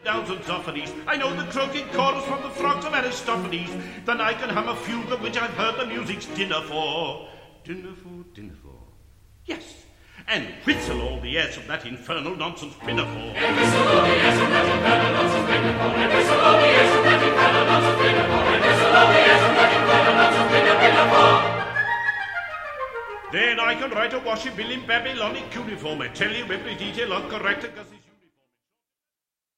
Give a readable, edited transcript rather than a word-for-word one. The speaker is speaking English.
downs and Zophanies. I know the croaking chorus from the frogs of Aristophanes. Then I can hum a fugue of which I've heard the music's dinner for. Dinner for. Yes. And whistle all the airs of that infernal nonsense pinafore. And whistle all the airs of that infernal nonsense pinafore. And whistle all the airs of that infernal nonsense pinafore. And whistle all the airs of that infernal nonsense pinafore. Then I can write a washy bill in Babylonic cuneiform and tell you every detail of correct